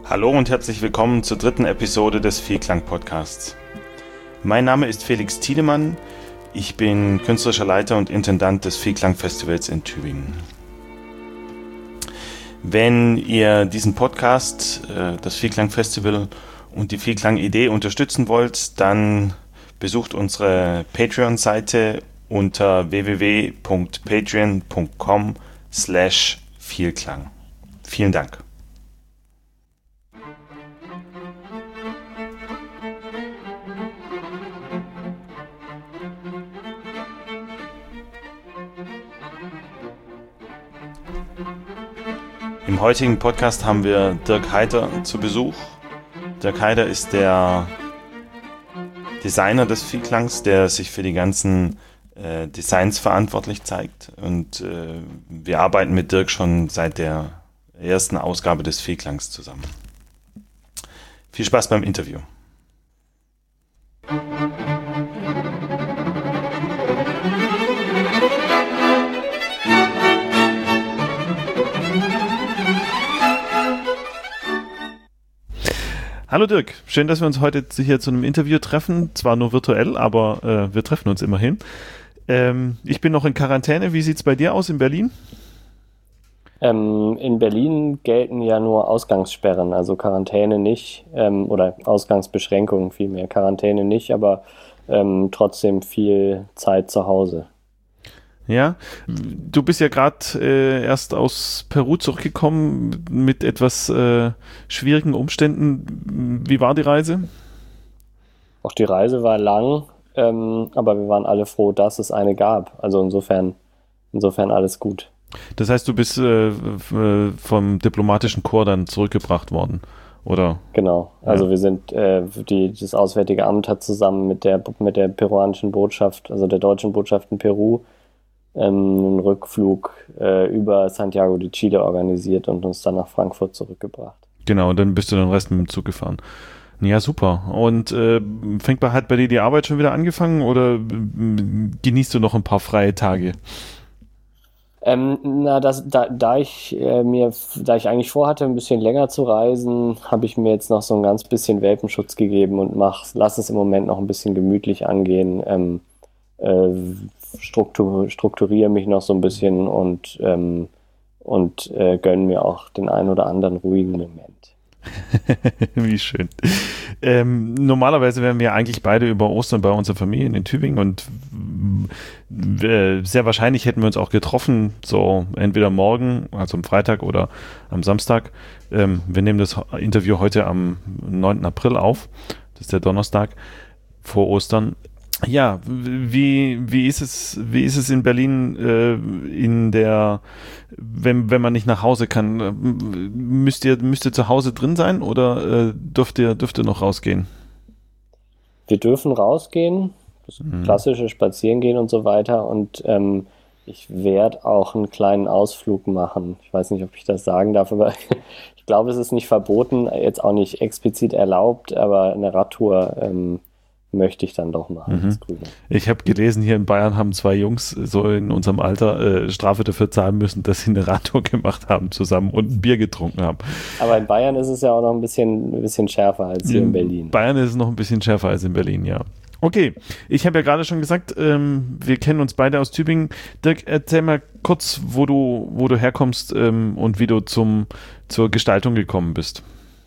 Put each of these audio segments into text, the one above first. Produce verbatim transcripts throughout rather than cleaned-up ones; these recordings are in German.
Hallo und herzlich willkommen zur dritten Episode des Vielklang-Podcasts. Mein Name ist Felix Tiedemann, ich bin künstlerischer Leiter und Intendant des Vielklang-Festivals in Tübingen. Wenn ihr diesen Podcast, das Vielklang-Festival und die Vielklang-Idee unterstützen wollt, dann besucht unsere Patreon-Seite unter w w w punkt patreon punkt com slash Vielklang. Vielen Dank. Im heutigen Podcast haben wir Dirk Heiter zu Besuch. Dirk Heiter ist der Designer des Vielklangs, der sich für die ganzen äh, Designs verantwortlich zeigt. Und äh, wir arbeiten mit Dirk schon seit der ersten Ausgabe des Vielklangs zusammen. Viel Spaß beim Interview. Hallo Dirk, schön, dass wir uns heute hier zu einem Interview treffen. Zwar nur virtuell, aber äh, wir treffen uns immerhin. Ähm, ich bin noch in Quarantäne. Wie sieht es bei dir aus in Berlin? Ähm, in Berlin gelten ja nur Ausgangssperren, also Quarantäne nicht, ähm, oder Ausgangsbeschränkungen vielmehr. Quarantäne nicht, aber ähm, trotzdem viel Zeit zu Hause. Ja, du bist ja gerade äh, erst aus Peru zurückgekommen mit etwas äh, schwierigen Umständen. Wie war die Reise? Auch die Reise war lang, ähm, aber wir waren alle froh, dass es eine gab. Also insofern, insofern alles gut. Das heißt, du bist äh, vom diplomatischen Korps dann zurückgebracht worden, oder? Genau, also ja. wir sind, äh, die, das Auswärtige Amt hat zusammen mit der, mit der peruanischen Botschaft, also der deutschen Botschaft in Peru, einen Rückflug äh, über Santiago de Chile organisiert und uns dann nach Frankfurt zurückgebracht. Genau, und dann bist du den Rest mit dem Zug gefahren. Ja, super. Und äh, fängt bei, hat bei dir die Arbeit schon wieder angefangen oder äh, genießt du noch ein paar freie Tage? Ähm, na, das, da, da ich äh, mir, da ich eigentlich vorhatte, ein bisschen länger zu reisen, habe ich mir jetzt noch so ein ganz bisschen Welpenschutz gegeben und mach, lass es im Moment noch ein bisschen gemütlich angehen. Ähm, äh, Struktur, strukturiere mich noch so ein bisschen und, ähm, und äh, gönne mir auch den einen oder anderen ruhigen Moment. Wie schön. Ähm, normalerweise wären wir eigentlich beide über Ostern bei unserer Familie in Tübingen und äh, sehr wahrscheinlich hätten wir uns auch getroffen, so entweder morgen, also am Freitag oder am Samstag. Ähm, wir nehmen das Interview heute am neunten April auf, das ist der Donnerstag vor Ostern. Ja, wie, wie ist es, wie ist es in Berlin äh, in der, wenn, wenn man nicht nach Hause kann, müsst ihr, müsst ihr zu Hause drin sein oder äh, dürft ihr, dürft ihr noch rausgehen? Wir dürfen rausgehen, das mhm. klassische Spazierengehen und so weiter und ähm, ich werde auch einen kleinen Ausflug machen. Ich weiß nicht, ob ich das sagen darf, aber ich glaube, es ist nicht verboten, jetzt auch nicht explizit erlaubt, aber eine Radtour ähm, möchte ich dann doch machen. Mhm. Ich habe gelesen, hier in Bayern haben zwei Jungs so in unserem Alter äh, Strafe dafür zahlen müssen, dass sie eine Radtour gemacht haben zusammen und ein Bier getrunken haben. Aber in Bayern ist es ja auch noch ein bisschen, ein bisschen schärfer als hier in, in Berlin. Bayern ist es noch ein bisschen schärfer als in Berlin, ja. Okay, ich habe ja gerade schon gesagt, ähm, wir kennen uns beide aus Tübingen. Dirk, erzähl mal kurz, wo du, wo du herkommst ähm, und wie du zum, zur Gestaltung gekommen bist.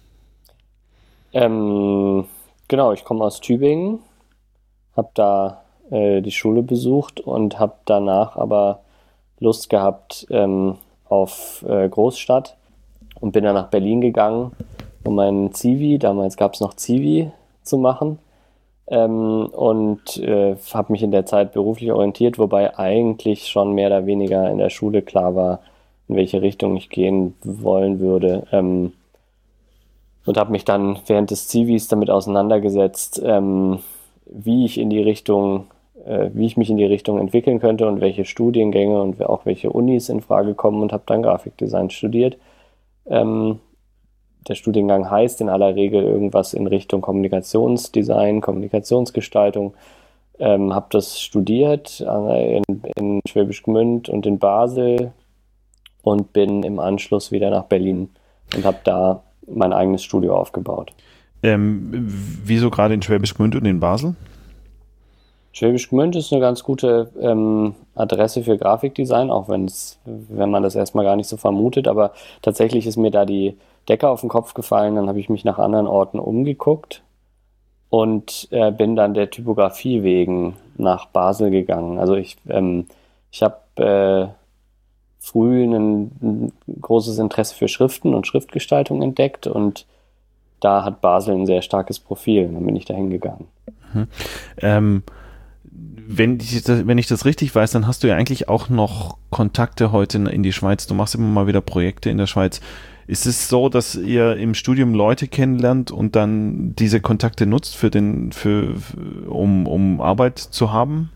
Ähm... Genau, ich komme aus Tübingen, habe da äh, die Schule besucht und habe danach aber Lust gehabt ähm, auf äh, Großstadt und bin dann nach Berlin gegangen, um meinen Zivi, damals gab es noch Zivi, zu machen ähm, und äh, habe mich in der Zeit beruflich orientiert, wobei eigentlich schon mehr oder weniger in der Schule klar war, in welche Richtung ich gehen wollen würde. Ähm, Und habe mich dann während des Zivis damit auseinandergesetzt, ähm, wie ich in die Richtung, äh, wie ich mich in die Richtung entwickeln könnte und welche Studiengänge und auch welche Unis in Frage kommen und habe dann Grafikdesign studiert. Ähm, der Studiengang heißt in aller Regel irgendwas in Richtung Kommunikationsdesign, Kommunikationsgestaltung. Ähm, habe das studiert äh, in, in Schwäbisch Gmünd und in Basel und bin im Anschluss wieder nach Berlin und habe da mein eigenes Studio aufgebaut. Ähm, wieso gerade in Schwäbisch Gmünd und in Basel? Schwäbisch Gmünd ist eine ganz gute ähm, Adresse für Grafikdesign, auch wenn's, wenn man das erstmal gar nicht so vermutet. Aber tatsächlich ist mir da die Decke auf den Kopf gefallen. Dann habe ich mich nach anderen Orten umgeguckt und äh, bin dann der Typografie wegen nach Basel gegangen. Also ich, ähm, ich habe äh, früh ein, ein großes Interesse für Schriften und Schriftgestaltung entdeckt und da hat Basel ein sehr starkes Profil. Dann bin ich da hingegangen. Mhm. Ähm, wenn ich, das, wenn ich das richtig weiß, dann hast du ja eigentlich auch noch Kontakte heute in die Schweiz. Du machst immer mal wieder Projekte in der Schweiz. Ist es so, dass ihr im Studium Leute kennenlernt und dann diese Kontakte nutzt, für den, für, um, um Arbeit zu haben?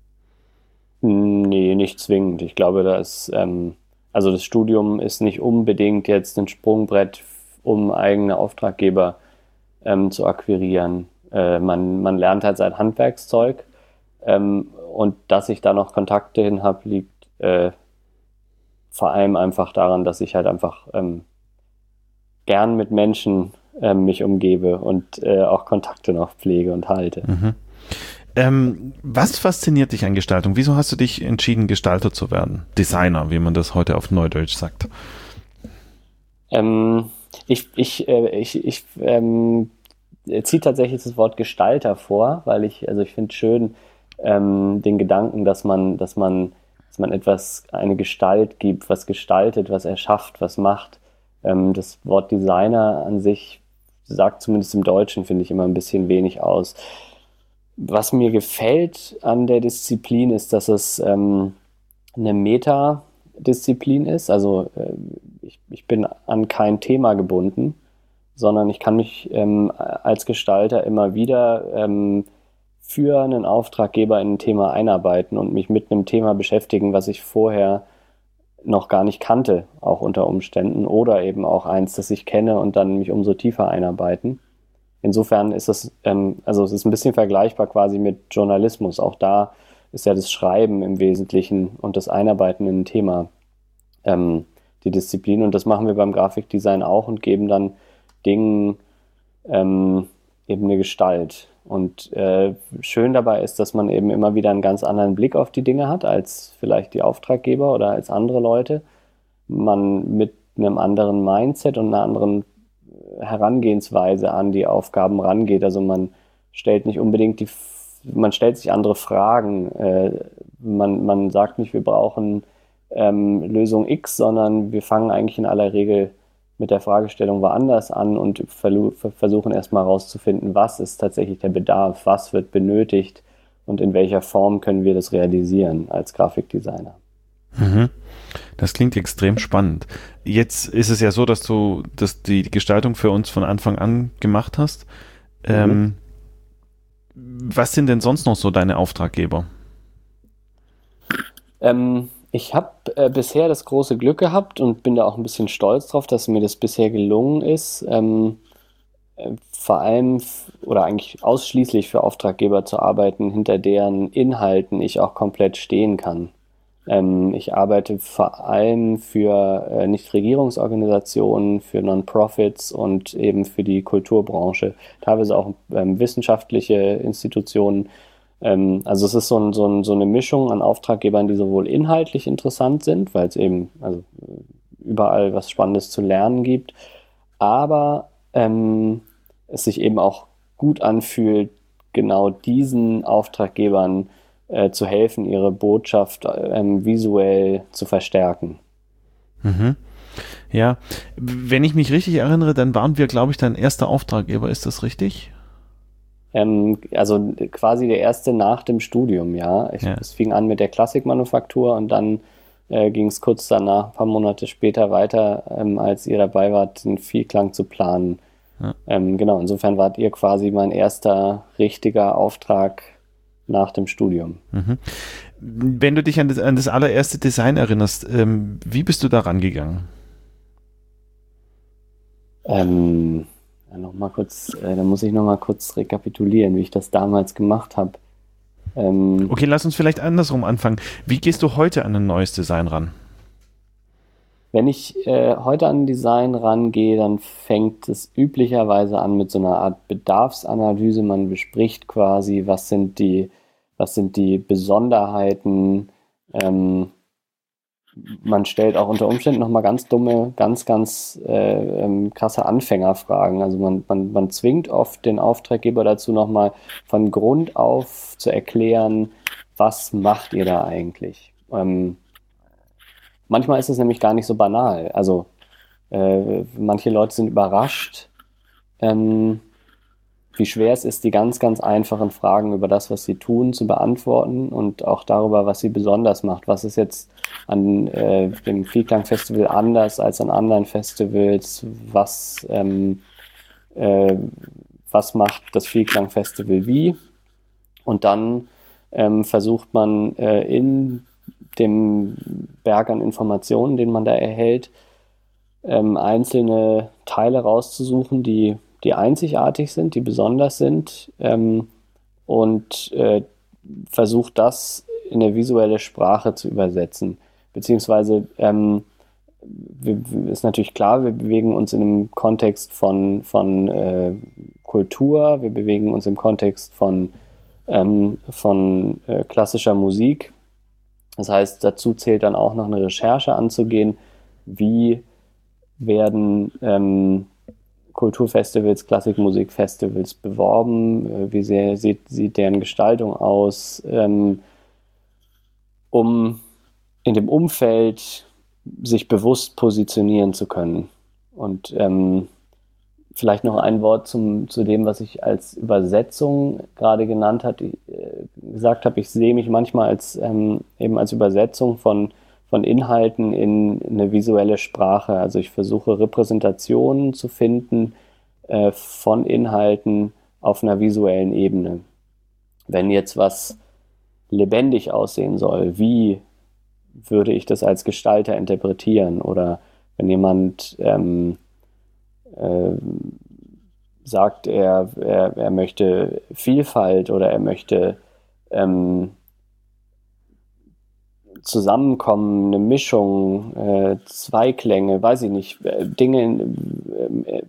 Nee, nicht zwingend. Ich glaube, dass, ähm, also das Studium ist nicht unbedingt jetzt ein Sprungbrett, um eigene Auftraggeber ähm, zu akquirieren. Äh, man, man lernt halt sein Handwerkszeug. Ähm, und dass ich da noch Kontakte hin habe, liegt äh, vor allem einfach daran, dass ich halt einfach ähm, gern mit Menschen äh, mich umgebe und äh, auch Kontakte noch pflege und halte. Mhm. Ähm, was fasziniert dich an Gestaltung? Wieso hast du dich entschieden, Gestalter zu werden? Designer, wie man das heute auf Neudeutsch sagt. Ähm, ich ich, äh, ich, ich ähm, ziehe tatsächlich das Wort Gestalter vor, weil ich, also ich finde schön, Ähm, den Gedanken, dass man, dass man, dass man etwas, eine Gestalt gibt, was gestaltet, was erschafft, was macht. Ähm, das Wort Designer an sich sagt zumindest im Deutschen, finde ich, immer ein bisschen wenig aus. Was mir gefällt an der Disziplin ist, dass es ähm, eine Metadisziplin ist. Also äh, ich, ich bin an kein Thema gebunden, sondern ich kann mich ähm, als Gestalter immer wieder ähm, für einen Auftraggeber in ein Thema einarbeiten und mich mit einem Thema beschäftigen, was ich vorher noch gar nicht kannte, auch unter Umständen, oder eben auch eins, das ich kenne und dann mich umso tiefer einarbeiten. Insofern ist es, ähm, also es ist ein bisschen vergleichbar quasi mit Journalismus. Auch da ist ja das Schreiben im Wesentlichen und das Einarbeiten in ein Thema ähm, die Disziplin. Und das machen wir beim Grafikdesign auch und geben dann Dingen ähm, eben eine Gestalt. Und äh, schön dabei ist, dass man eben immer wieder einen ganz anderen Blick auf die Dinge hat, als vielleicht die Auftraggeber oder als andere Leute. Man mit einem anderen Mindset und einer anderen Herangehensweise an die Aufgaben rangeht. Also man stellt nicht unbedingt die, man stellt sich andere Fragen. Äh, man, man sagt nicht, wir brauchen ähm, Lösung X, sondern wir fangen eigentlich in aller Regel mit der Fragestellung woanders an und versuchen erstmal herauszufinden, was ist tatsächlich der Bedarf, was wird benötigt und in welcher Form können wir das realisieren als Grafikdesigner. Mhm. Das klingt extrem spannend. Jetzt ist es ja so, dass du dass die Gestaltung für uns von Anfang an gemacht hast. Mhm. Ähm, was sind denn sonst noch so deine Auftraggeber? Ähm, Ich habe äh, bisher das große Glück gehabt und bin da auch ein bisschen stolz drauf, dass mir das bisher gelungen ist, ähm, äh, vor allem f- oder eigentlich ausschließlich für Auftraggeber zu arbeiten, hinter deren Inhalten ich auch komplett stehen kann. Ähm, ich arbeite vor allem für äh, Nichtregierungsorganisationen, für Non-Profits und eben für die Kulturbranche, teilweise auch ähm, wissenschaftliche Institutionen. Ähm, also es ist so, ein, so, ein, so eine Mischung an Auftraggebern, die sowohl inhaltlich interessant sind, weil es eben also überall was Spannendes zu lernen gibt, aber ähm, es sich eben auch gut anfühlt, genau diesen Auftraggebern äh, zu helfen, ihre Botschaft ähm, visuell zu verstärken. Mhm. Ja, wenn ich mich richtig erinnere, dann waren wir, glaube ich, dein erster Auftraggeber. Ist das richtig? Ähm, also quasi der erste nach dem Studium, ja. Ich, Ja. Es fing an mit der Klassikmanufaktur und dann äh, ging es kurz danach, ein paar Monate später weiter, ähm, als ihr dabei wart, den Vielklang zu planen. Ja. Ähm, genau, insofern wart ihr quasi mein erster richtiger Auftrag nach dem Studium. Mhm. Wenn du dich an das, an das allererste Design erinnerst, ähm, wie bist du da rangegangen? Ähm, ja, noch mal kurz, äh, da muss ich noch mal kurz rekapitulieren, wie ich das damals gemacht habe. Ähm, Okay, lass uns vielleicht andersrum anfangen. Wie gehst du heute an ein neues Design ran? Wenn ich äh, heute an Design rangehe, dann fängt es üblicherweise an mit so einer Art Bedarfsanalyse. Man bespricht quasi, was sind die, was sind die Besonderheiten. Ähm, man stellt auch unter Umständen nochmal ganz dumme, ganz, ganz äh, ähm, krasse Anfängerfragen. Also man, man, man zwingt oft den Auftraggeber dazu, nochmal von Grund auf zu erklären, was macht ihr da eigentlich? Ähm, manchmal ist es nämlich gar nicht so banal. Also äh, manche Leute sind überrascht, ähm, wie schwer es ist, die ganz, ganz einfachen Fragen über das, was sie tun, zu beantworten und auch darüber, was sie besonders macht. Was ist jetzt an äh, dem Vielklang Festival anders als an anderen Festivals? Was, ähm, äh, was macht das Vielklang Festival wie? Und dann ähm, versucht man äh, in dem Berg an Informationen, den man da erhält, ähm, einzelne Teile rauszusuchen, die die einzigartig sind, die besonders sind, ähm, und äh, versucht das in eine visuelle Sprache zu übersetzen. Beziehungsweise ähm, wir, ist natürlich klar, wir bewegen uns in einem Kontext von, von äh, Kultur, wir bewegen uns im Kontext von, ähm, von äh, klassischer Musik. Das heißt, dazu zählt dann auch noch eine Recherche anzugehen, wie werden ähm, Kulturfestivals, Klassikmusikfestivals beworben, wie sehr sieht, sieht deren Gestaltung aus, ähm, um in dem Umfeld sich bewusst positionieren zu können. Und ähm, vielleicht noch ein Wort zum, zu dem, was ich als Übersetzung gerade genannt hat, äh, gesagt habe, ich sehe mich manchmal als ähm, eben als Übersetzung von von Inhalten in eine visuelle Sprache. Also ich versuche Repräsentationen zu finden äh, von Inhalten auf einer visuellen Ebene. Wenn jetzt was lebendig aussehen soll, wie würde ich das als Gestalter interpretieren? Oder wenn jemand ähm, äh, sagt, er, er, er möchte Vielfalt oder er möchte ähm, Zusammenkommen, eine Mischung, äh, Zweiklänge, weiß ich nicht, äh, Dinge äh,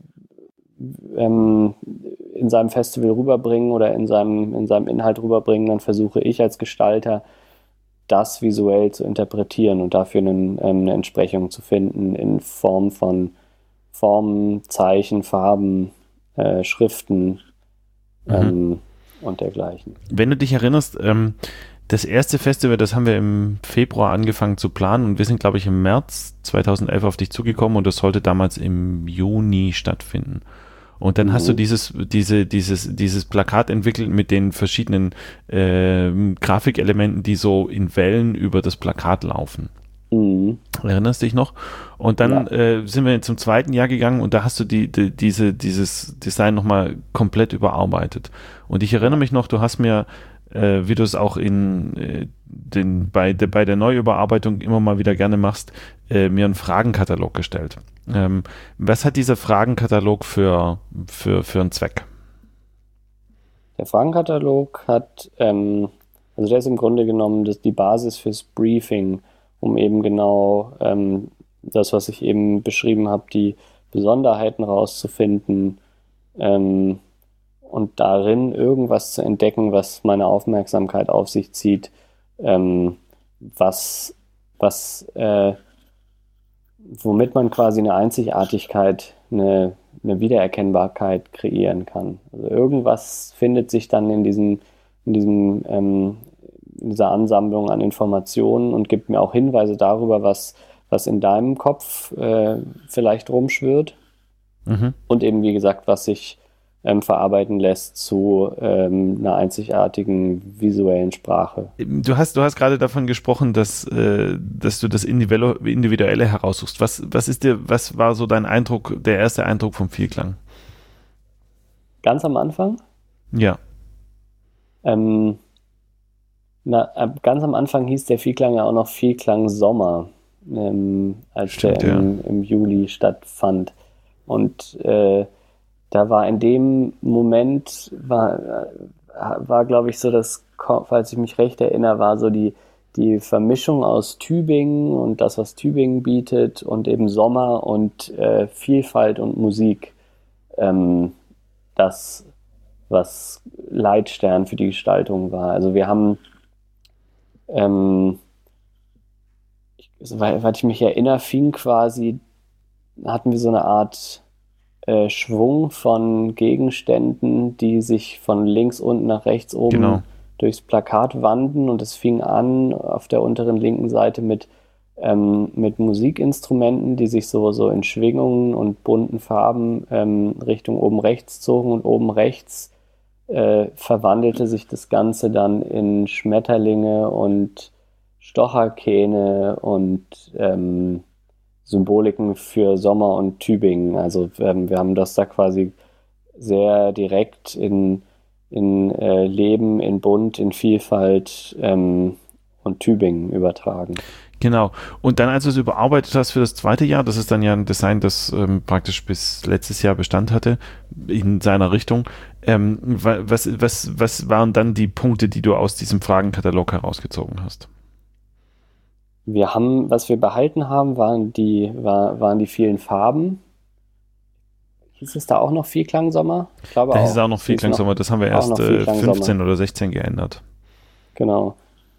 ähm, in seinem Festival rüberbringen oder in seinem, in seinem Inhalt rüberbringen, dann versuche ich als Gestalter, das visuell zu interpretieren und dafür einen, ähm, eine Entsprechung zu finden in Form von Formen, Zeichen, Farben, äh, Schriften ähm, mhm. und dergleichen. Wenn du dich erinnerst, ähm, das erste Festival, das haben wir im Februar angefangen zu planen und wir sind, glaube ich, im März zweitausendelf auf dich zugekommen und das sollte damals im Juni stattfinden. Und dann mhm. hast du dieses, diese, dieses, dieses Plakat entwickelt mit den verschiedenen äh, Grafikelementen, die so in Wellen über das Plakat laufen. Mhm. Erinnerst dich noch? Und dann ja. äh, sind wir zum zweiten Jahr gegangen und da hast du die, die, diese, dieses Design nochmal komplett überarbeitet. Und ich erinnere mich noch, du hast mir Äh, wie du es auch in äh, den, bei, de, bei der Neuüberarbeitung immer mal wieder gerne machst, äh, mir einen Fragenkatalog gestellt. Ähm, was hat dieser Fragenkatalog für, für, für einen Zweck? Der Fragenkatalog hat, ähm, also der ist im Grunde genommen das, die Basis fürs Briefing, um eben genau ähm, das, was ich eben beschrieben habe, die Besonderheiten rauszufinden, ähm, und darin irgendwas zu entdecken, was meine Aufmerksamkeit auf sich zieht, ähm, was, was, äh, womit man quasi eine Einzigartigkeit, eine, eine Wiedererkennbarkeit kreieren kann. Also irgendwas findet sich dann in diesem, in diesem, ähm, in dieser Ansammlung an Informationen und gibt mir auch Hinweise darüber, was, was in deinem Kopf äh, vielleicht rumschwirrt. Mhm. Und eben, wie gesagt, was sich Ähm, verarbeiten lässt zu ähm, einer einzigartigen visuellen Sprache. Du hast, du hast gerade davon gesprochen, dass, äh, dass du das Individuelle heraussuchst. Was, was ist dir, was war so dein Eindruck, der erste Eindruck vom Vielklang? Ganz am Anfang? Ja. Ähm, na, ganz am Anfang hieß der Vielklang ja auch noch Vielklang Sommer, ähm, als Stimmt, der im, ja. im Juli stattfand. Und äh, da war in dem Moment, war, war glaube ich, so das, falls ich mich recht erinnere, war so die, die Vermischung aus Tübingen und das, was Tübingen bietet und eben Sommer und äh, Vielfalt und Musik, ähm, das, was Leitstern für die Gestaltung war. Also wir haben, ähm, weil ich mich erinnere, fing quasi, hatten wir so eine Art äh, Schwung von Gegenständen, die sich von links unten nach rechts oben Genau. durchs Plakat wanden, und es fing an auf der unteren linken Seite mit, ähm, mit Musikinstrumenten, die sich so, so in Schwingungen und bunten Farben ähm, Richtung oben rechts zogen, und oben rechts äh, verwandelte sich das Ganze dann in Schmetterlinge und Stocherkähne und ähm, Symboliken für Sommer und Tübingen. Also ähm, wir haben das da quasi sehr direkt in, in äh, Leben, in Bunt, in Vielfalt ähm, und Tübingen übertragen. Genau. Und dann, als du es überarbeitet hast für das zweite Jahr, das ist dann ja ein Design, das ähm, praktisch bis letztes Jahr Bestand hatte, in seiner Richtung. Ähm, was, was, was waren dann die Punkte, die du aus diesem Fragenkatalog herausgezogen hast? Wir haben, was wir behalten haben, waren die, war, waren die vielen Farben. Hieß es da auch noch Vielklangsommer? Ich glaube Da auch. hieß es auch noch Vielklangsommer, das haben wir erst äh, fünfzehn oder sechzehn geändert. Genau.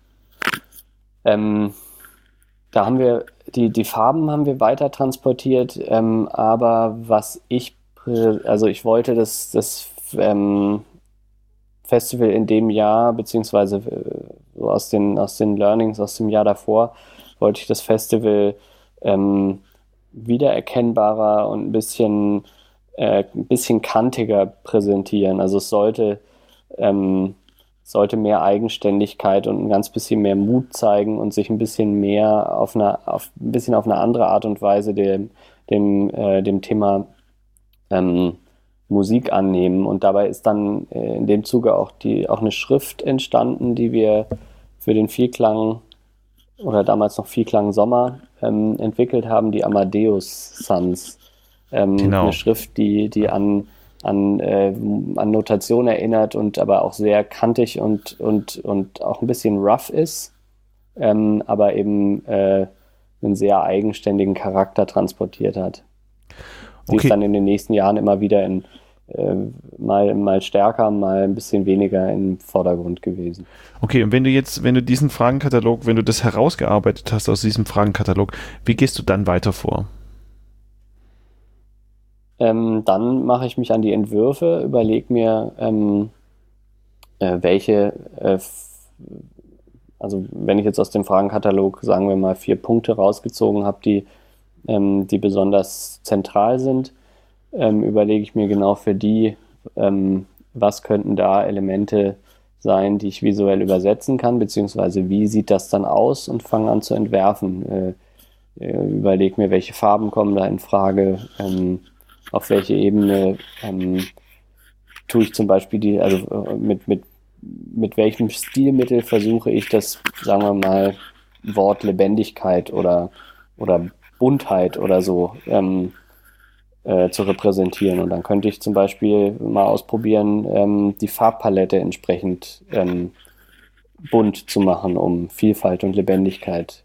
Ähm, da haben wir, die, die Farben haben wir weiter transportiert, ähm, aber was ich, also ich wollte das, das ähm, Festival in dem Jahr, beziehungsweise äh, aus den, aus den Learnings aus dem Jahr davor, wollte ich das Festival ähm, wiedererkennbarer und ein bisschen, äh, ein bisschen kantiger präsentieren. Also es sollte, ähm, sollte mehr Eigenständigkeit und ein ganz bisschen mehr Mut zeigen und sich ein bisschen mehr auf eine, auf, ein bisschen auf eine andere Art und Weise dem, dem, äh, dem Thema ähm, Musik annehmen. Und dabei ist dann äh, in dem Zuge auch, die, auch eine Schrift entstanden, die wir für den Vielklang oder damals noch Vielklang Sommer ähm, entwickelt haben, die Amadeus Sons. Ähm, Genau. Eine Schrift, die, die an, an, äh, an Notation erinnert und aber auch sehr kantig und, und, und auch ein bisschen rough ist, ähm, aber eben äh, einen sehr eigenständigen Charakter transportiert hat. Die Okay. ist dann in den nächsten Jahren immer wieder in, äh, mal, mal stärker, mal ein bisschen weniger im Vordergrund gewesen. Okay, und wenn du jetzt, wenn du diesen Fragenkatalog, wenn du das herausgearbeitet hast aus diesem Fragenkatalog, wie gehst du dann weiter vor? Ähm, dann mache ich mich an die Entwürfe, überlege mir, ähm, äh, welche, äh, f- also wenn ich jetzt aus dem Fragenkatalog, sagen wir mal, vier Punkte rausgezogen habe, die, ähm, die besonders zentral sind, ähm, überlege ich mir genau für die, ähm, was könnten da Elemente sein, die ich visuell übersetzen kann, beziehungsweise wie sieht das dann aus, und fange an zu entwerfen. Äh, äh, überlege mir, welche Farben kommen da in Frage, ähm, auf welche Ebene ähm, tue ich zum Beispiel die, also äh, mit, mit, mit welchem Stilmittel versuche ich das, sagen wir mal, Wort Lebendigkeit oder, oder Buntheit oder so ähm, äh, zu repräsentieren. Und dann könnte ich zum Beispiel mal ausprobieren, ähm, die Farbpalette entsprechend ähm, bunt zu machen, um Vielfalt und Lebendigkeit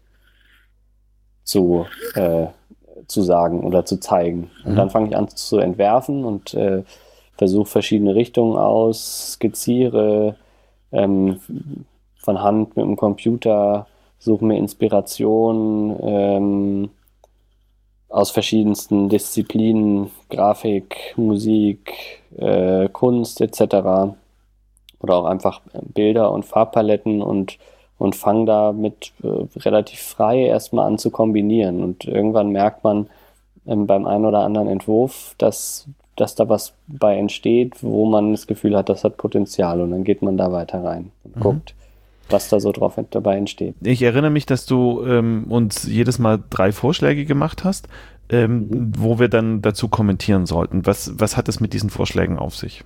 zu, äh, zu sagen oder zu zeigen. Und Mhm. dann fange ich an zu entwerfen und äh, versuche verschiedene Richtungen aus, skizziere ähm, von Hand mit dem Computer, suche mir Inspiration ähm, aus verschiedensten Disziplinen, Grafik, Musik, äh, Kunst et cetera. Oder auch einfach Bilder und Farbpaletten, und, und fange damit äh, relativ frei erstmal an zu kombinieren. Und irgendwann merkt man ähm, beim einen oder anderen Entwurf, dass, dass da was bei entsteht, wo man das Gefühl hat, das hat Potenzial. Und dann geht man da weiter rein und Mhm. guckt, was da so drauf dabei entsteht. Ich erinnere mich, dass du ähm, uns jedes Mal drei Vorschläge gemacht hast, ähm, Mhm. wo wir dann dazu kommentieren sollten. Was, was hat es mit diesen Vorschlägen auf sich?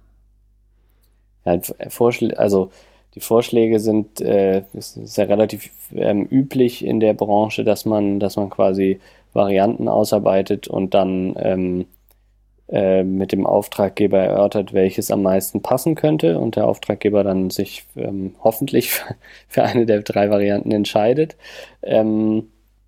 Ja, Vorschl- also die Vorschläge sind, äh, es ist ja relativ ähm, üblich in der Branche, dass man, dass man quasi Varianten ausarbeitet und dann ähm, äh, mit dem Auftraggeber erörtert, welches am meisten passen könnte und der Auftraggeber dann sich ähm, hoffentlich für eine der drei Varianten entscheidet. Ähm,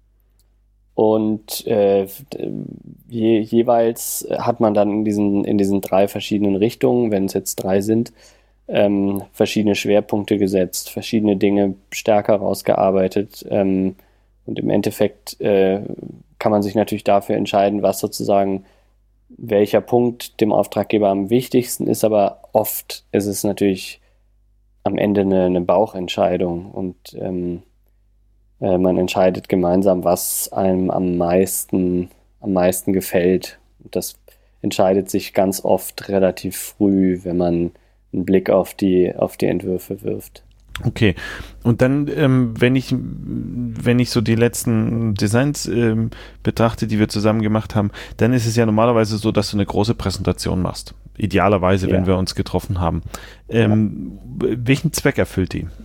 und äh, je, jeweils hat man dann in diesen, in diesen drei verschiedenen Richtungen, wenn es jetzt drei sind, ähm, verschiedene Schwerpunkte gesetzt, verschiedene Dinge stärker rausgearbeitet, ähm, und im Endeffekt äh, kann man sich natürlich dafür entscheiden, was sozusagen welcher Punkt dem Auftraggeber am wichtigsten ist, aber oft ist es natürlich am Ende eine, eine Bauchentscheidung und ähm, äh, man entscheidet gemeinsam, was einem am meisten, am meisten gefällt. Und das entscheidet sich ganz oft relativ früh, wenn man einen Blick auf die, auf die Entwürfe wirft. Okay, und dann, ähm, wenn ich wenn ich so die letzten Designs ähm, betrachte, die wir zusammen gemacht haben, dann ist es ja normalerweise so, dass du eine große Präsentation machst. Idealerweise, ja. Wenn wir uns getroffen haben. Ähm, ja. Welchen Zweck erfüllt die?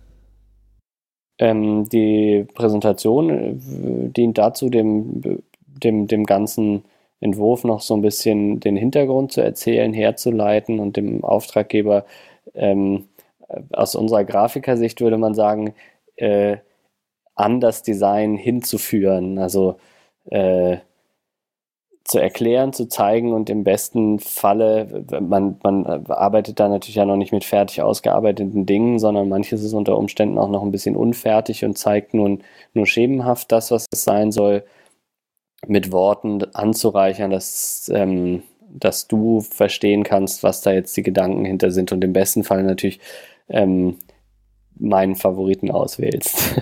Ähm, die Präsentation äh, dient dazu, dem, dem, dem ganzen Entwurf noch so ein bisschen den Hintergrund zu erzählen, herzuleiten und dem Auftraggeber ähm, aus unserer Grafikersicht würde man sagen, äh, an das Design hinzuführen, also äh, zu erklären, zu zeigen und im besten Falle, man, man arbeitet da natürlich ja noch nicht mit fertig ausgearbeiteten Dingen, sondern manches ist unter Umständen auch noch ein bisschen unfertig und zeigt nur, nur schemenhaft das, was es sein soll, mit Worten anzureichern, dass, ähm, dass du verstehen kannst, was da jetzt die Gedanken hinter sind und im besten Fall natürlich Ähm, meinen Favoriten auswählst.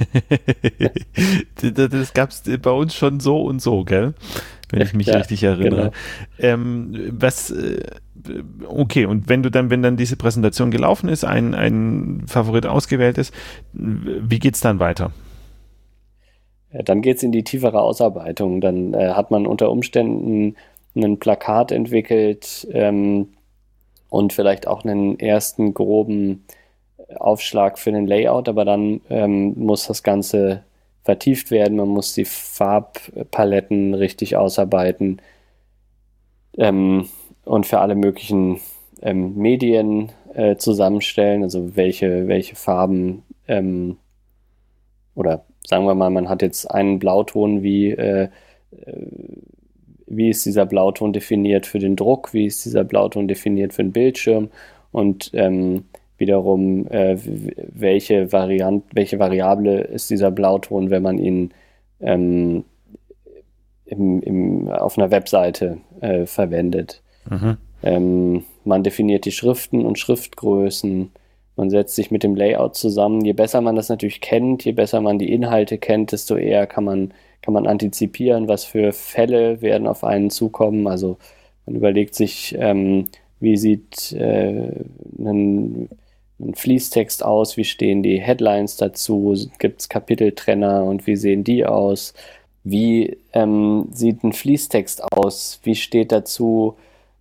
Das gab es bei uns schon so und so, gell? Wenn ich mich ja, richtig erinnere. Genau. Ähm, was, äh, okay, und wenn du dann, wenn dann diese Präsentation gelaufen ist, ein, ein Favorit ausgewählt ist, wie geht's dann weiter? Ja, dann geht's in die tiefere Ausarbeitung. Dann äh, hat man unter Umständen ein Plakat entwickelt, ähm, und vielleicht auch einen ersten groben Aufschlag für den Layout, aber dann ähm, muss das Ganze vertieft werden, man muss die Farbpaletten richtig ausarbeiten ähm, und für alle möglichen ähm, Medien äh, zusammenstellen, also welche, welche Farben ähm, oder sagen wir mal, man hat jetzt einen Blauton, wie äh, wie ist dieser Blauton definiert für den Druck, wie ist dieser Blauton definiert für den Bildschirm und ähm, wiederum, äh, welche Variante, welche Variable ist dieser Blauton, wenn man ihn ähm, im, im, auf einer Webseite äh, verwendet. Mhm. Ähm, man definiert die Schriften und Schriftgrößen, man setzt sich mit dem Layout zusammen. Je besser man das natürlich kennt, je besser man die Inhalte kennt, desto eher kann man kann man antizipieren, was für Fälle werden auf einen zukommen. Also man überlegt sich, ähm, wie sieht äh, ein, ein Fließtext aus, wie stehen die Headlines dazu, gibt es Kapiteltrenner und wie sehen die aus, wie ähm, sieht ein Fließtext aus, wie steht dazu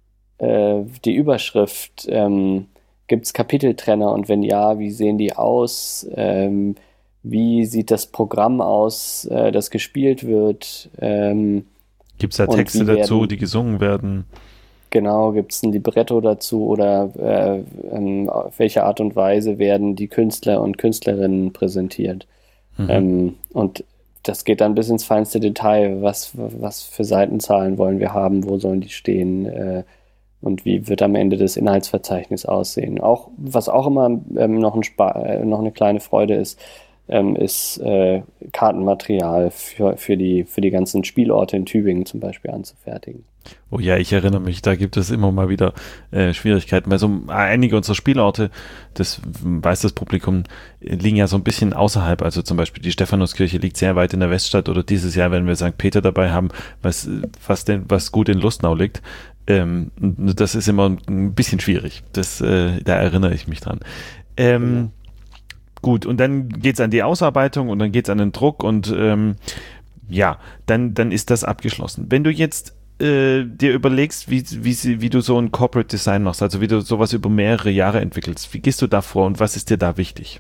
äh, die Überschrift, ähm, gibt es Kapiteltrenner und wenn ja, wie sehen die aus, ähm, wie sieht das Programm aus, äh, das gespielt wird? Ähm, gibt es da Texte dazu, werden, die gesungen werden? Genau, gibt es ein Libretto dazu oder äh, ähm, auf welche Art und Weise werden die Künstler und Künstlerinnen präsentiert? Mhm. Ähm, und das geht dann bis ins feinste Detail. Was, was für Seitenzahlen wollen wir haben? Wo sollen die stehen? Äh, und wie wird am Ende das Inhaltsverzeichnis aussehen? Auch, was auch immer ähm, noch, ein Spa- äh, noch eine kleine Freude ist, Ähm, ist äh, Kartenmaterial für, für, die, für die ganzen Spielorte in Tübingen zum Beispiel anzufertigen. Oh ja, ich erinnere mich, da gibt es immer mal wieder äh, Schwierigkeiten, weil so einige unserer Spielorte, das weiß das Publikum, liegen ja so ein bisschen außerhalb, also zum Beispiel die Stephanuskirche liegt sehr weit in der Weststadt oder dieses Jahr, wenn wir Sankt Peter dabei haben, was, was, denn, was gut in Lustnau liegt, ähm, das ist immer ein bisschen schwierig, das, äh, da erinnere ich mich dran. Ähm, ja. Gut, und dann geht es an die Ausarbeitung und dann geht es an den Druck und ähm, ja, dann, dann ist das abgeschlossen. Wenn du jetzt äh, dir überlegst, wie, wie, wie du so ein Corporate Design machst, also wie du sowas über mehrere Jahre entwickelst, wie gehst du da vor und was ist dir da wichtig?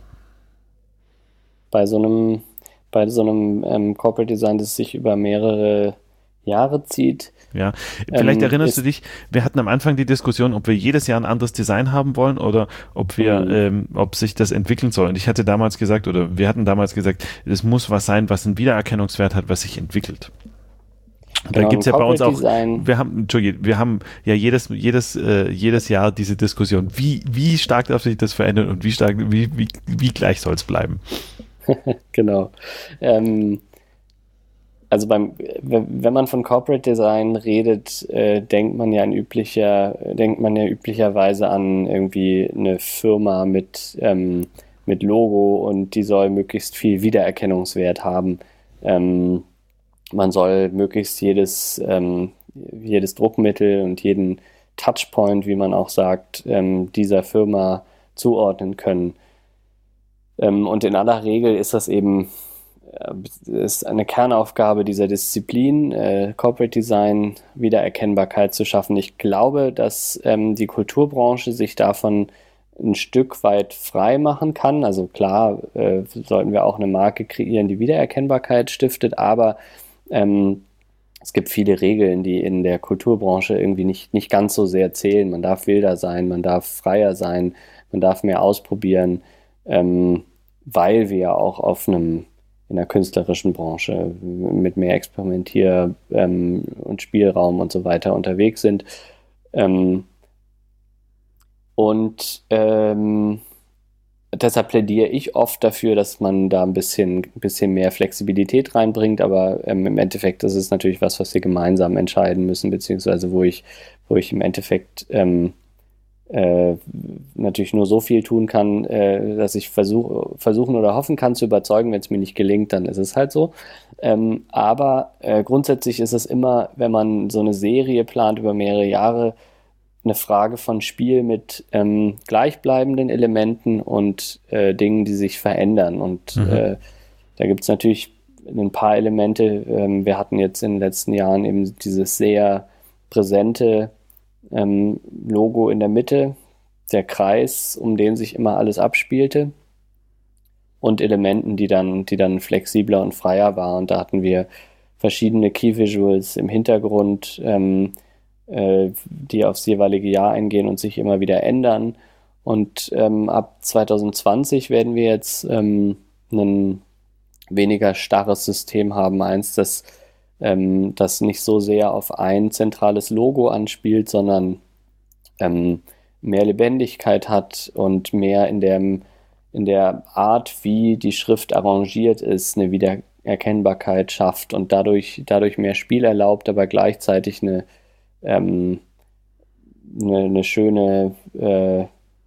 Bei so einem, bei so einem ähm, Corporate Design, das sich über mehrere Jahre zieht. Ja, vielleicht ähm, erinnerst ist, du dich, wir hatten am Anfang die Diskussion, ob wir jedes Jahr ein anderes Design haben wollen oder ob wir, mhm. ähm, ob sich das entwickeln soll. Und ich hatte damals gesagt, oder wir hatten damals gesagt, es muss was sein, was einen Wiedererkennungswert hat, was sich entwickelt. Und Genau, da gibt's ja bei uns auch, Design. wir haben, Entschuldigung, wir haben ja jedes, jedes, äh, jedes Jahr diese Diskussion, wie, wie stark darf sich das verändern und wie stark, wie, wie, wie gleich soll es bleiben? Genau. Ähm, Also beim, wenn man von Corporate Design redet, äh, denkt man ja in üblicher, denkt man ja üblicherweise an irgendwie eine Firma mit, ähm, mit Logo und die soll möglichst viel Wiedererkennungswert haben. Ähm, man soll möglichst jedes, ähm, jedes Druckmittel und jeden Touchpoint, wie man auch sagt, ähm, dieser Firma zuordnen können. Ähm, und in aller Regel ist das eben ist eine Kernaufgabe dieser Disziplin, äh, Corporate Design, Wiedererkennbarkeit zu schaffen. Ich glaube, dass ähm, die Kulturbranche sich davon ein Stück weit frei machen kann. Also klar, äh, sollten wir auch eine Marke kreieren, die Wiedererkennbarkeit stiftet, aber ähm, es gibt viele Regeln, die in der Kulturbranche irgendwie nicht, nicht ganz so sehr zählen. Man darf wilder sein, man darf freier sein, man darf mehr ausprobieren, ähm, weil wir ja auch auf einem in der künstlerischen Branche mit mehr Experimentier- ähm, und Spielraum und so weiter unterwegs sind. Ähm, und ähm, deshalb plädiere ich oft dafür, dass man da ein bisschen, ein bisschen mehr Flexibilität reinbringt, aber ähm, im Endeffekt ist es natürlich was, was wir gemeinsam entscheiden müssen, beziehungsweise wo ich, wo ich im Endeffekt ähm, Äh, natürlich nur so viel tun kann, äh, dass ich versuch, versuchen oder hoffen kann zu überzeugen. Wenn es mir nicht gelingt, dann ist es halt so. Ähm, aber äh, grundsätzlich ist es immer, wenn man so eine Serie plant über mehrere Jahre, eine Frage von Spiel mit ähm, gleichbleibenden Elementen und äh, Dingen, die sich verändern. Und mhm. äh, da gibt es natürlich ein paar Elemente. Ähm, wir hatten jetzt in den letzten Jahren eben dieses sehr präsente Ähm, Logo in der Mitte, der Kreis, um den sich immer alles abspielte und Elementen, die dann, die dann flexibler und freier waren. Und da hatten wir verschiedene Key Visuals im Hintergrund, ähm, äh, die aufs jeweilige Jahr eingehen und sich immer wieder ändern. Und ähm, ab zwanzig zwanzig werden wir jetzt ähm, ein weniger starres System haben, eins, das Ähm, das nicht so sehr auf ein zentrales Logo anspielt, sondern ähm, mehr Lebendigkeit hat und mehr in, dem, in der Art, wie die Schrift arrangiert ist, eine Wiedererkennbarkeit schafft und dadurch, dadurch mehr Spiel erlaubt, aber gleichzeitig eine, ähm, eine, eine schöne äh,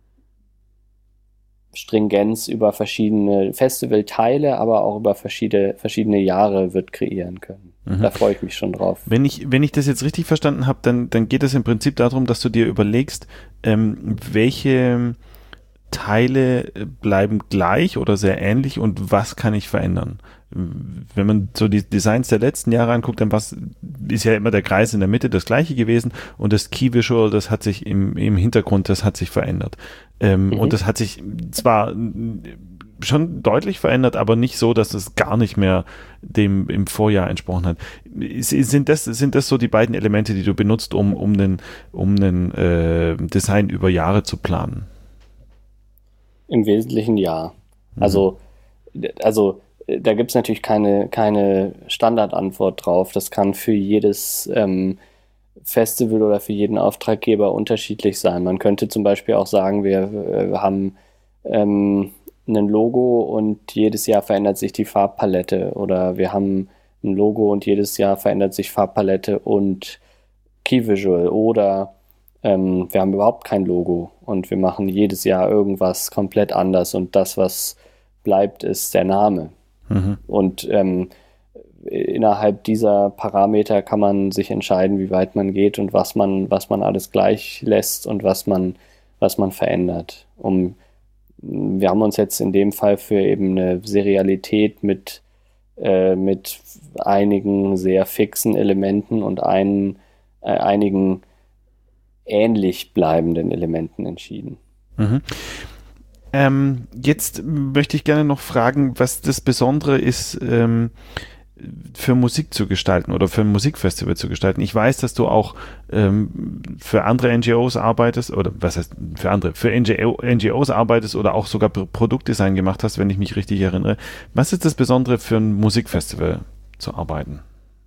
Stringenz über verschiedene Festivalteile, aber auch über verschiedene, verschiedene Jahre wird kreieren können. Mhm. Da freue ich mich schon drauf. Wenn ich, wenn ich das jetzt richtig verstanden habe, dann, dann geht es im Prinzip darum, dass du dir überlegst, ähm, welche Teile bleiben gleich oder sehr ähnlich und was kann ich verändern? Wenn man so die Designs der letzten Jahre anguckt, dann was, ist ja immer der Kreis in der Mitte das gleiche gewesen und das Key Visual, das hat sich im, im Hintergrund, das hat sich verändert. Ähm, mhm. Und das hat sich zwar schon deutlich verändert, aber nicht so, dass es gar nicht mehr dem im Vorjahr entsprochen hat. Sind das, sind das so die beiden Elemente, die du benutzt, um, um einen, um einen äh, Design über Jahre zu planen? Im Wesentlichen ja. Mhm. Also, also da gibt es natürlich keine, keine Standardantwort drauf. Das kann für jedes ähm, Festival oder für jeden Auftraggeber unterschiedlich sein. Man könnte zum Beispiel auch sagen, wir, äh, wir haben ähm, ein Logo und jedes Jahr verändert sich die Farbpalette oder wir haben ein Logo und jedes Jahr verändert sich Farbpalette und Key Visual oder ähm, wir haben überhaupt kein Logo und wir machen jedes Jahr irgendwas komplett anders und das, was bleibt, ist der Name. Mhm. Und ähm, innerhalb dieser Parameter kann man sich entscheiden, wie weit man geht und was man, was man alles gleich lässt und was man, was man verändert. Um, wir haben uns jetzt in dem Fall für eben eine Serialität mit, äh, mit einigen sehr fixen Elementen und einen, äh, einigen ähnlich bleibenden Elementen entschieden. Mhm. Ähm, jetzt möchte ich gerne noch fragen, was das Besondere ist, ähm, für Musik zu gestalten oder für ein Musikfestival zu gestalten. Ich weiß, dass du auch ähm, für andere N G Os arbeitest oder was heißt für andere, für N G O, N G Os arbeitest oder auch sogar Produktdesign gemacht hast, wenn ich mich richtig erinnere. Was ist das Besondere für ein Musikfestival zu arbeiten?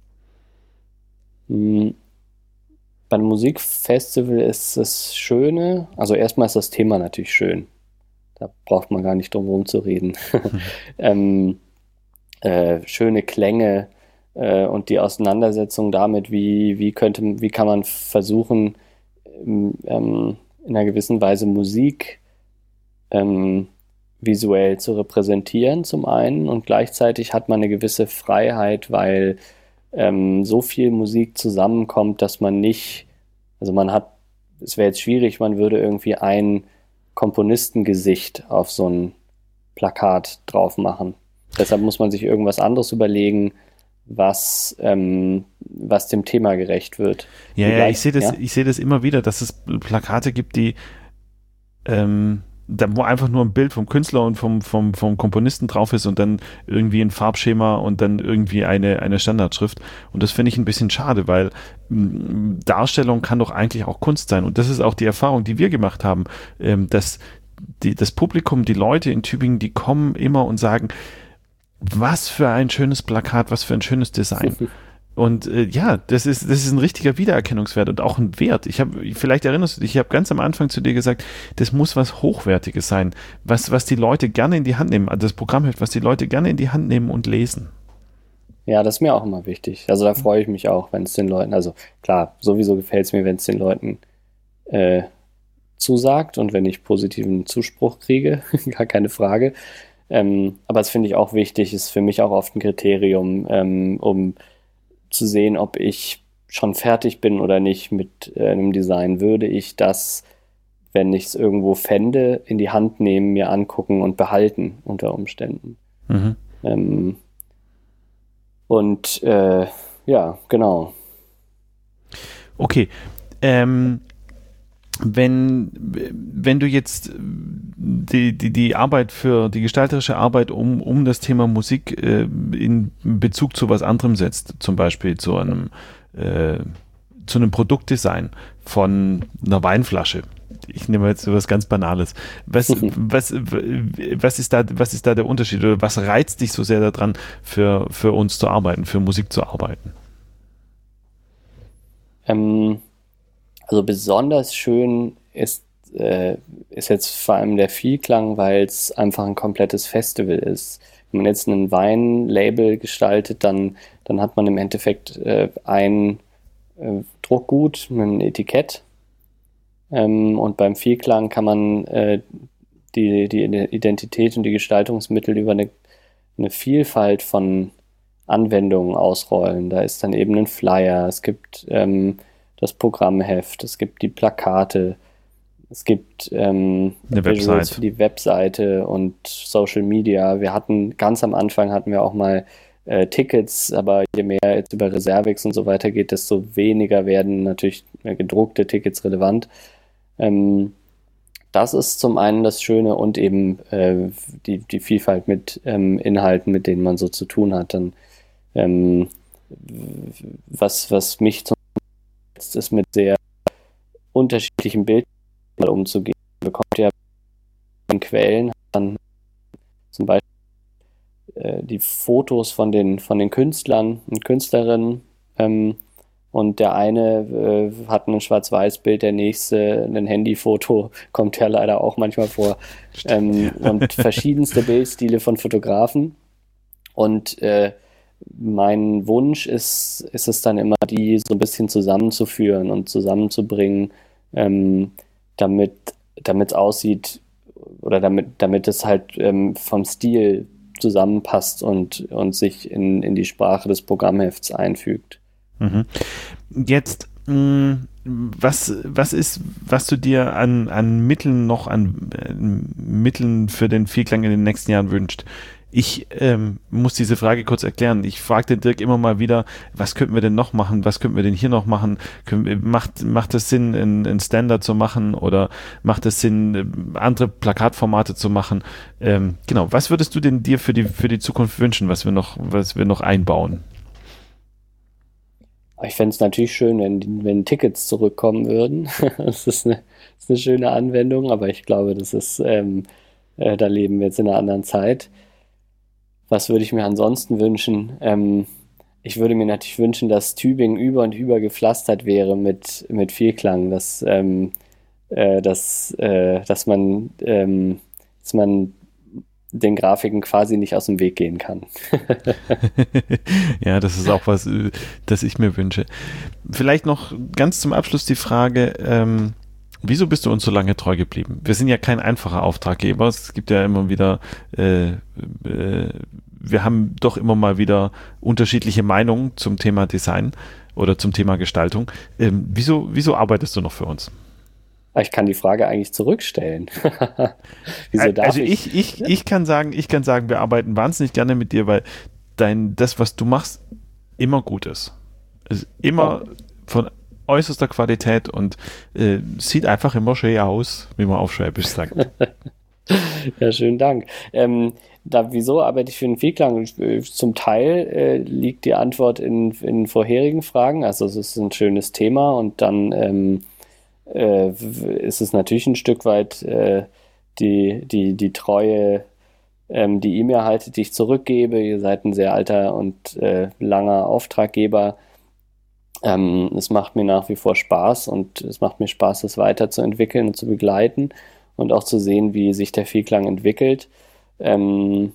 Hm. Beim Musikfestival ist das Schöne, also erstmal ist das Thema natürlich schön. Da braucht man gar nicht drum herum zu reden. Mhm. ähm, äh, schöne Klänge äh, und die Auseinandersetzung damit, wie, wie könnte, wie kann man versuchen, ähm, in einer gewissen Weise Musik ähm, visuell zu repräsentieren zum einen und gleichzeitig hat man eine gewisse Freiheit, weil ähm, so viel Musik zusammenkommt, dass man nicht, also man hat, es wäre jetzt schwierig, man würde irgendwie ein Komponistengesicht auf so ein Plakat drauf machen. Deshalb muss man sich irgendwas anderes überlegen, was, ähm, was dem Thema gerecht wird. Ja, ja, ich sehe das, ja? ich sehe das immer wieder, dass es Plakate gibt, die ähm, da, wo einfach nur ein Bild vom Künstler und vom, vom, vom Komponisten drauf ist und dann irgendwie ein Farbschema und dann irgendwie eine, eine Standardschrift. Und das finde ich ein bisschen schade, weil m, Darstellung kann doch eigentlich auch Kunst sein. Und das ist auch die Erfahrung, die wir gemacht haben, ähm, dass die, das Publikum, die Leute in Tübingen, die kommen immer und sagen, was für ein schönes Plakat, was für ein schönes Design. Und äh, ja, das ist, das ist ein richtiger Wiedererkennungswert und auch ein Wert. Ich habe, vielleicht erinnerst du dich, ich habe ganz am Anfang zu dir gesagt, das muss was Hochwertiges sein, was, was die Leute gerne in die Hand nehmen, also das Programmheft, was die Leute gerne in die Hand nehmen und lesen. Ja, das ist mir auch immer wichtig. Also da freue ich mich auch, wenn es den Leuten, also klar, sowieso gefällt es mir, wenn es den Leuten äh, zusagt und wenn ich positiven Zuspruch kriege, gar keine Frage. Ähm, aber das finde ich auch wichtig, ist für mich auch oft ein Kriterium, ähm, um zu sehen, ob ich schon fertig bin oder nicht mit äh, einem Design. Würde ich das, wenn ich es irgendwo fände, in die Hand nehmen, mir angucken und behalten unter Umständen. Mhm. Ähm, und äh, ja, genau. Okay. Ähm, wenn, wenn du jetzt die, die, die Arbeit für die gestalterische Arbeit um, um das Thema Musik äh, in Bezug zu was anderem setzt, zum Beispiel zu einem, äh, zu einem Produktdesign von einer Weinflasche. Ich nehme jetzt was ganz Banales. Was, was, was, ist da, was ist da der Unterschied oder was reizt dich so sehr daran, für, für uns zu arbeiten, für Musik zu arbeiten? Ähm, also besonders schön ist, äh, ist jetzt vor allem der Vielklang, weil es einfach ein komplettes Festival ist. Wenn man jetzt ein Weinlabel gestaltet, dann, dann hat man im Endeffekt äh, ein äh, Druckgut mit einem Etikett. Ähm, und beim Vielklang kann man äh, die, die Identität und die Gestaltungsmittel über eine, eine Vielfalt von Anwendungen ausrollen. Da ist dann eben ein Flyer, es gibt ähm, das Programmheft, es gibt die Plakate, es gibt ähm, eine Website für die Webseite und Social Media. Wir hatten, ganz am Anfang hatten wir auch mal äh, Tickets, aber je mehr jetzt über Reservix und so weiter geht, desto weniger werden natürlich gedruckte Tickets relevant. Ähm, das ist zum einen das Schöne und eben äh, die, die Vielfalt mit ähm, Inhalten, mit denen man so zu tun hat. Dann, ähm, was, was mich zum Jetzt ist mit sehr unterschiedlichen Bildern umzugehen. Man bekommt ja in Quellen dann zum Beispiel äh, die Fotos von den, von den Künstlern und Künstlerinnen ähm, und der eine äh, hat ein Schwarz-Weiß-Bild, der nächste ein Handyfoto, kommt ja leider auch manchmal vor ähm, und verschiedenste Bildstile von Fotografen und äh, mein Wunsch ist, ist es dann immer, die so ein bisschen zusammenzuführen und zusammenzubringen, ähm, damit damit es aussieht oder damit, damit es halt ähm, vom Stil zusammenpasst und, und sich in, in die Sprache des Programmhefts einfügt. Mhm. Jetzt, mh, was, was ist, was du dir an, an Mitteln noch, an äh, Mitteln für den Vielklang in den nächsten Jahren wünschst? Ich ähm, muss diese Frage kurz erklären. Ich frage den Dirk immer mal wieder, was könnten wir denn noch machen? Was könnten wir denn hier noch machen? Können, macht, macht es Sinn, ein Standard zu machen oder macht es Sinn, andere Plakatformate zu machen? Ähm, genau. Was würdest du denn dir für die, für die Zukunft wünschen, was wir noch, was wir noch einbauen? Ich fände es natürlich schön, wenn, wenn Tickets zurückkommen würden. Das ist eine, das ist eine schöne Anwendung, aber ich glaube, das ist, ähm, äh, da leben wir jetzt in einer anderen Zeit. Was würde ich mir ansonsten wünschen? Ähm, ich würde mir natürlich wünschen, dass Tübingen über und über gepflastert wäre mit, mit Vielklang, dass, ähm, äh, dass, äh, dass, man, ähm, dass man den Grafiken quasi nicht aus dem Weg gehen kann. Ja, das ist auch was, das ich mir wünsche. Vielleicht noch ganz zum Abschluss die Frage, ähm, wieso bist du uns so lange treu geblieben? Wir sind ja kein einfacher Auftraggeber. Es gibt ja immer wieder, äh, äh, wir haben doch immer mal wieder unterschiedliche Meinungen zum Thema Design oder zum Thema Gestaltung. Ähm, wieso, wieso arbeitest du noch für uns? Ich kann die Frage eigentlich zurückstellen. Wieso darf also ich, ich, ich kann sagen, ich kann sagen, wir arbeiten wahnsinnig gerne mit dir, weil dein, das, was du machst, immer gut ist. Es ist immer ja. von äußerster Qualität und äh, sieht einfach immer schön aus, wie man auf Schwäbisch sagt. Ja, schönen Dank. Ähm, da, wieso arbeite ich für den Vielklang? Zum Teil äh, liegt die Antwort in, in vorherigen Fragen. Also es ist ein schönes Thema und dann ähm, äh, ist es natürlich ein Stück weit äh, die, die, die Treue, ähm, die ihr mir haltet, die ich zurückgebe. Ihr seid ein sehr alter und äh, langer Auftraggeber. Ähm, es macht mir nach wie vor Spaß und es macht mir Spaß, das weiterzuentwickeln und zu begleiten und auch zu sehen, wie sich der Vielklang entwickelt. Ähm,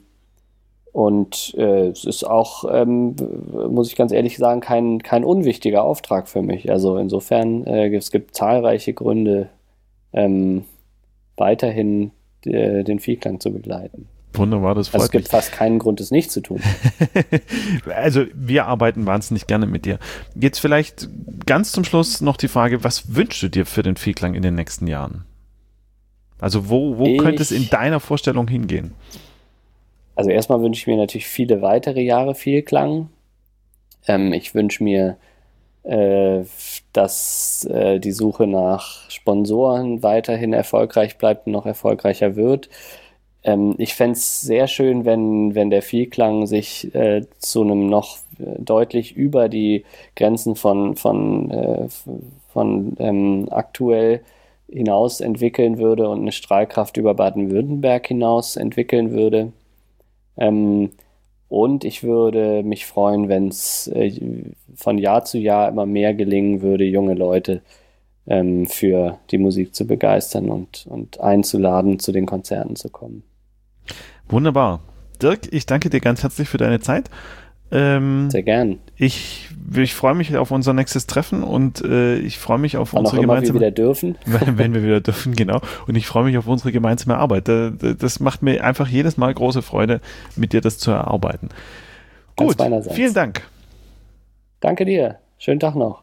und äh, es ist auch, ähm, muss ich ganz ehrlich sagen, kein, kein unwichtiger Auftrag für mich. Also insofern, äh, es gibt zahlreiche Gründe, ähm, weiterhin äh, den Vielklang zu begleiten. Wunderbar, das freut also es gibt mich. fast keinen Grund, es nicht zu tun. Also wir arbeiten wahnsinnig gerne mit dir. Jetzt vielleicht ganz zum Schluss noch die Frage, was wünschst du dir für den Vielklang in den nächsten Jahren? Also wo, wo ich, könnte es in deiner Vorstellung hingehen? Also erstmal wünsche ich mir natürlich viele weitere Jahre Vielklang. Ähm, ich wünsche mir, äh, dass äh, die Suche nach Sponsoren weiterhin erfolgreich bleibt und noch erfolgreicher wird. Ähm, ich fände es sehr schön, wenn, wenn der Vielklang sich äh, zu einem noch deutlich über die Grenzen von, von, äh, von ähm, aktuell hinaus entwickeln würde und eine Strahlkraft über Baden-Württemberg hinaus entwickeln würde. Ähm, und ich würde mich freuen, wenn es äh, von Jahr zu Jahr immer mehr gelingen würde, junge Leute ähm, für die Musik zu begeistern und, und einzuladen, zu den Konzerten zu kommen. Wunderbar. Dirk, ich danke dir ganz herzlich für deine Zeit. Ähm, Sehr gern. Ich, ich freue mich auf unser nächstes Treffen und äh, ich freue mich auf Wann unsere auch immer gemeinsame... wir wieder dürfen. Wenn wir wieder dürfen, genau. Und ich freue mich auf unsere gemeinsame Arbeit. Das macht mir einfach jedes Mal große Freude, mit dir das zu erarbeiten. Gut, vielen Dank. Danke dir. Schönen Tag noch.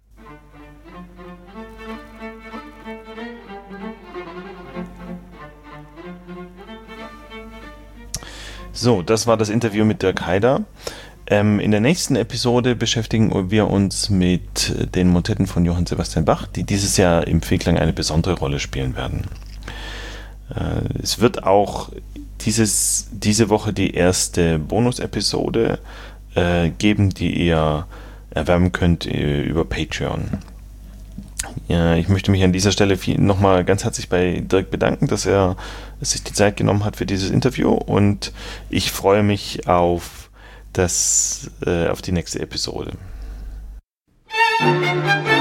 So, das war das Interview mit Dirk Haider. Ähm, in der nächsten Episode beschäftigen wir uns mit den Motetten von Johann Sebastian Bach, die dieses Jahr im Vielklang eine besondere Rolle spielen werden. Äh, es wird auch dieses, diese Woche die erste Bonus-Episode äh, geben, die ihr erwerben könnt äh, über Patreon. Ja, ich möchte mich an dieser Stelle nochmal ganz herzlich bei Dirk bedanken, dass er sich die Zeit genommen hat für dieses Interview und ich freue mich auf, das, äh, auf die nächste Episode.